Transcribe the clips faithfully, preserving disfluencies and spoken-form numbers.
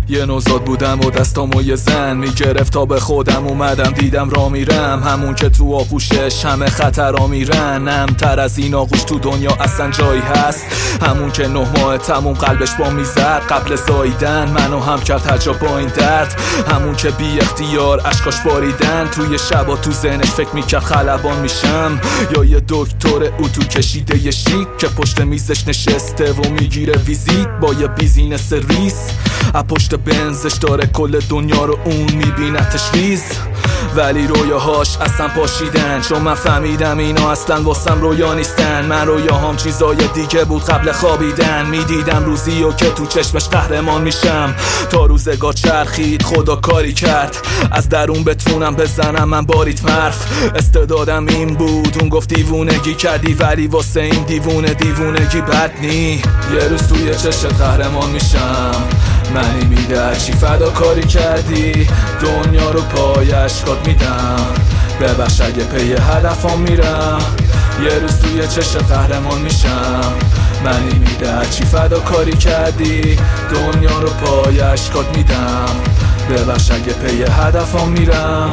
یه نوزاد بودم و دستامو یه زن میگرفت تا به خودم اومدم دیدم را میرم، همون که تو آغوشش همه خطرها میرن. نمتر از این آغوش تو دنیا اصلا جایی هست، همون که نه ماه تموم قلبش با میزد قبل زاییدن منو هم کرد هر جا با این درد. همون که بی اختیار اشکاش باریدن توی شبا تو ذهنش فکر میکرد خلبان میشم، یا یه دکتر اتو کشیده ی شیک که پشت میزش نشسته و میگیره ویزیت با یه بیزینس ریس. از پشت بنزش داره کل دنیا رو اون میبینتش ریز، ولی رویاهاش اصلا پاشیدن چون من فهمیدم اینا اصلا واسم رویا نیستن. من رویاهام چیزای دیگه بود قبل خوابیدن، میدیدم روزی و که تو چشمش قهرمان میشم. تا روزگار چرخید خدا کاری کرد از درون بتونم بزنم من باریت مرف. استعدادم این بود اون گفت دیوونگی کردی، ولی واسه این دیوونه دیوونگی بد نی. یه روز توی چشم قهرمان میشم، منی میده چی فداکاری کردی، دنیا رو پای اشکات میدم، ببخش اگه پی هدفم میرم. یه روز توی چشم قهرمان میشم، منی میده چی فداکاری کردی، دنیا رو پای اشکات میدم، ببخش اگه پی هدفم میرم.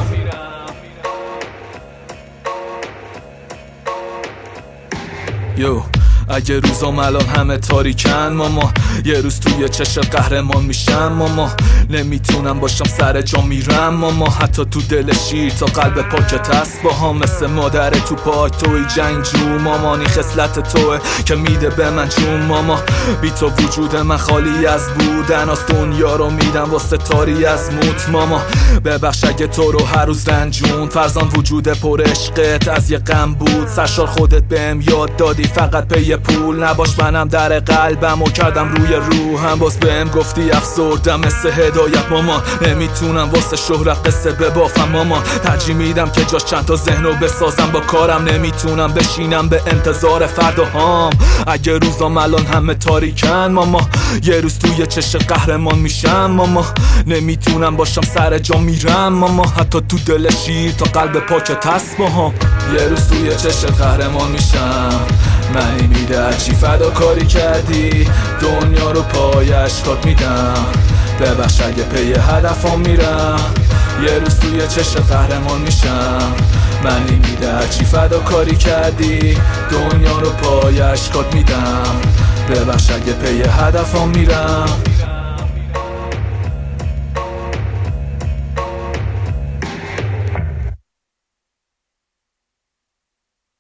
یو اگه روزام الان همه تاریکن ماما، یه روز توی چشم قهرمان میشم ماما. نمیتونم باشم سر جا میرم ماما، حتی تو دل شیر تا قلب پاکت هست با هم. مثل مادر تو پاک توی جنگجو مامانی خصلت توه که میده به من جون ماما. بی تو وجود من خالی از بودن، از دنیا رو میدم واسه تاری از موت ماما. ببخش اگه تو رو هر روز رنجون، فرزان وجود پر عشقت از یه غم بود. سرشار خودت بهم یاد دادی فقط پی پول نباش، منم در قلبم و کردم روی روحم. باز بهم گفتی افسردم مثل هدایت ماما، نمیتونم واسه شهرت قصه ببافم ماما. ترجیح میدم که جاش چند تا ذهنو بسازم با کارم، نمیتونم بشینم به انتظار فرداهام. اگه روزام الان همه تاریکن ماما، یه روز توی چشم قهرمان میشم ماما. نمیتونم باشم سر جا میرم ماما، حتی تو دل شیر تا قلب پاکت هست با هم. یه روز توی چشم قهرمان میشم، منی میده چی فداکاری کردی، دنیا رو پای اشکات میدم، ببخش اگه پی هدفم میرم. یه روز توی چشم قهرمان میشم، منی میده چی فداکاری کردی، دنیا رو پای اشکات میدم، ببخش اگه پی هدفم میرم.